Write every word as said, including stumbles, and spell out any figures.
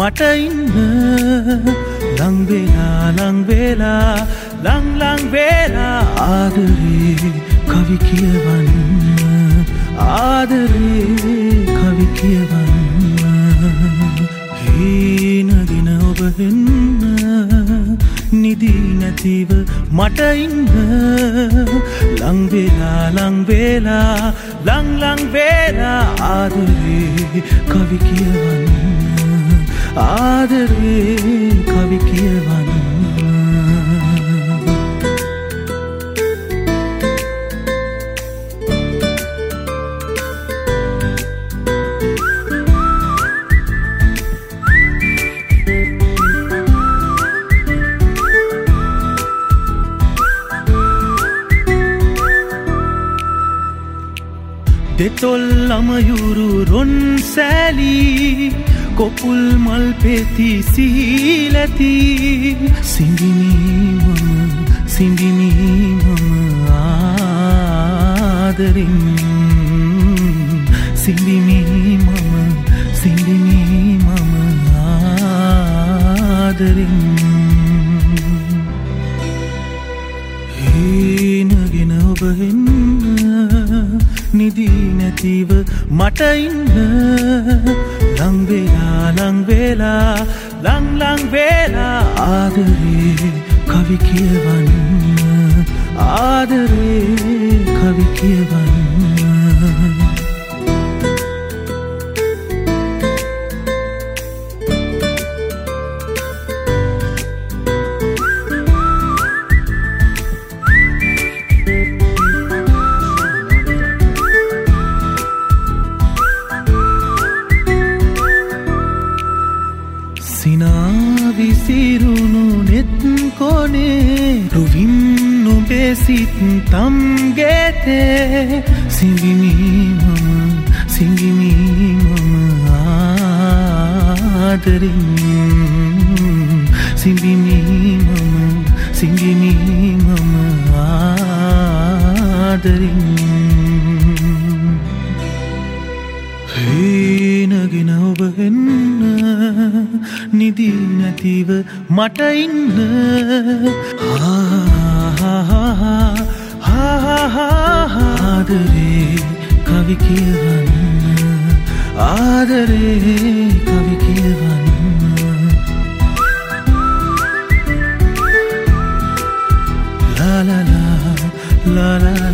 මට ඉන්න ලං වෙලා ලං වෙලා ලං ලං වෙලා ආදරේ කවි කියවන්න ආදරේ කවි කියවන්න හීනගෙන ඔබ වෙන්න නිදී නැතිව මට ඉන්න ලං වෙලා ලං වෙලා ලං ලං වෙලා ආදරේ කවි කියවන්න ආදරේ කවි කියවන්න දෙතොල්ලම යුරු රොන් සෑලි කොපුල් මල් පෙති සීලති සිඳිනී මම සිඳිනී මම ආදරින් සිඳිනී මම සිඳිනී මම ආදරින් හීනගෙන ඔබ එන්න නිදී නැතිව මට ඉන්න ලං වෙලා ලං වෙලා ලං ලං වෙලා ආදරේ කවි කියවන්න ආදරේ කවි කියවන්න සිරුණු නෙත් කොනේ රුවින්නු බෙසිත් තම් ගෙතේ සිංගිනී මම සිංගිනී මම ආදරින් සිංගිනී මම සිංගිනී මම ආදරින් හීනගෙන ඔබ එන්න නිදී නැතිව මට ඉන්න ආදරේ කවි කියවන්න ආදරේ කවි කියවන්න ලා ලා ලා ලා ලා